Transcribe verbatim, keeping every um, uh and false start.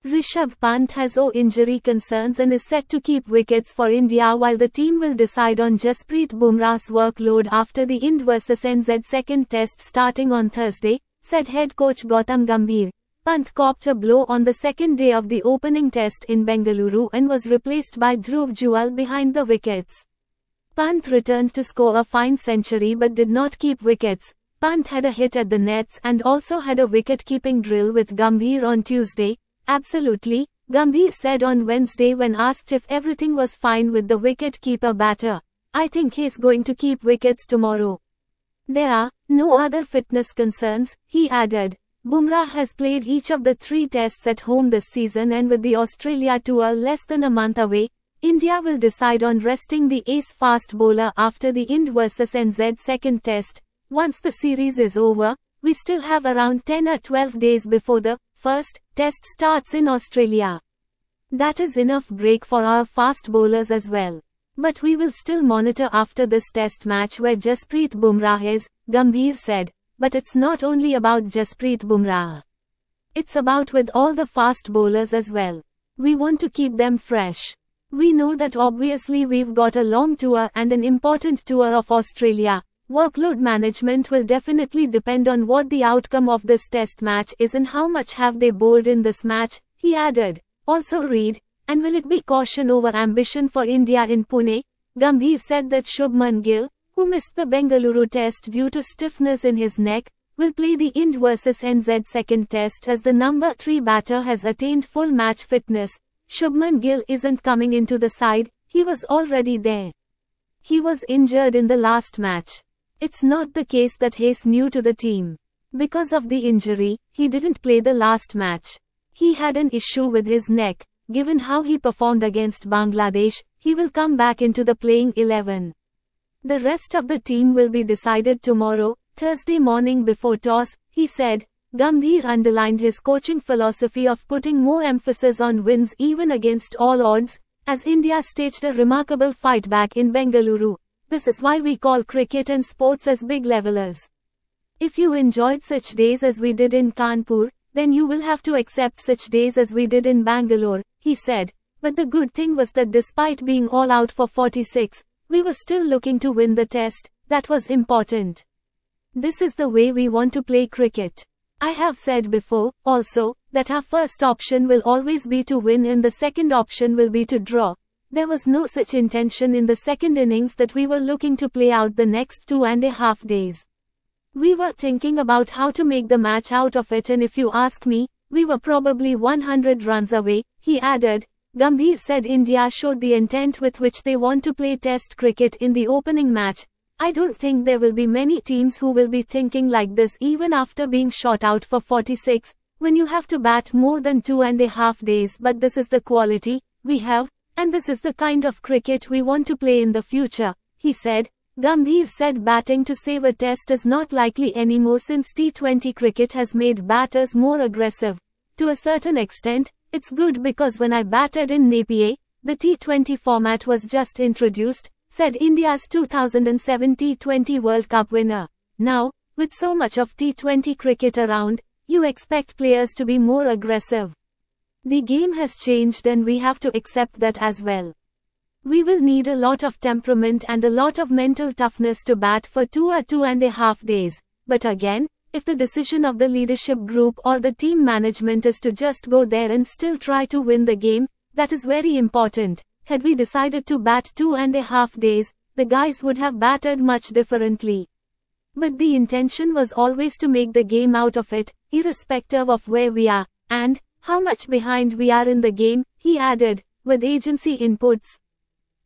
Rishabh Pant has no injury concerns and is set to keep wickets for India, while the team will decide on Jasprit Bumrah's workload after the Ind versus N Z second test starting on Thursday, said head coach Gautam Gambhir. Pant copped a blow on the second day of the opening test in Bengaluru and was replaced by Dhruv Jewell behind the wickets. Pant returned to score a fine century but did not keep wickets. Pant had a hit at the nets and also had a wicket-keeping drill with Gambhir on Tuesday. Absolutely, Gambhir said on Wednesday when asked if everything was fine with the wicket-keeper batter. I think he's going to keep wickets tomorrow. There are no other fitness concerns, he added. Bumrah has played each of the three tests at home this season, and with the Australia tour less than a month away, India will decide on resting the ace fast bowler after the Ind versus N Z second test. Once the series is over, we still have around ten or twelve days before the first test starts in Australia. That is enough break for our fast bowlers as well. But we will still monitor after this test match where Jasprit Bumrah is, Gambhir said. But it's not only about Jasprit Bumrah. It's about with all the fast bowlers as well. We want to keep them fresh. We know that obviously we've got a long tour and an important tour of Australia. Workload management will definitely depend on what the outcome of this test match is and how much have they bowled in this match, he added. Also read, and will it be caution over ambition for India in Pune? Gambhir said that Shubman Gill, who missed the Bengaluru test due to stiffness in his neck, will play the Ind versus N Z second test as the number three batter has attained full match fitness. Shubman Gill isn't coming into the side, he was already there. He was injured in the last match. It's not the case that he's new to the team. Because of the injury, he didn't play the last match. He had an issue with his neck. Given how he performed against Bangladesh, he will come back into the playing eleven. The rest of the team will be decided tomorrow, Thursday morning before toss, he said. Gambhir underlined his coaching philosophy of putting more emphasis on wins even against all odds, as India staged a remarkable fight back in Bengaluru. This is why we call cricket and sports as big levelers. If you enjoyed such days as we did in Kanpur, then you will have to accept such days as we did in Bangalore, he said. But the good thing was that despite being all out for forty-six, we were still looking to win the test. That was important. This is the way we want to play cricket. I have said before, also, that our first option will always be to win and the second option will be to draw. There was no such intention in the second innings that we were looking to play out the next two and a half days. We were thinking about how to make the match out of it, and if you ask me, we were probably one hundred runs away, he added. Gambhir said India showed the intent with which they want to play test cricket in the opening match. I don't think there will be many teams who will be thinking like this even after being shot out for forty-six, when you have to bat more than two and a half days, but this is the quality we have, and this is the kind of cricket we want to play in the future, he said. Gambhir said batting to save a test is not likely anymore since T twenty cricket has made batters more aggressive. To a certain extent, it's good because when I batted in Napier, the T twenty format was just introduced, said India's two thousand seven T twenty World Cup winner. Now, with so much of T twenty cricket around, you expect players to be more aggressive. The game has changed and we have to accept that as well. We will need a lot of temperament and a lot of mental toughness to bat for two or two and a half days. But again, if the decision of the leadership group or the team management is to just go there and still try to win the game, that is very important. Had we decided to bat two and a half days, the guys would have batted much differently. But the intention was always to make the game out of it, irrespective of where we are, and how much behind we are in the game, he added. With agency inputs,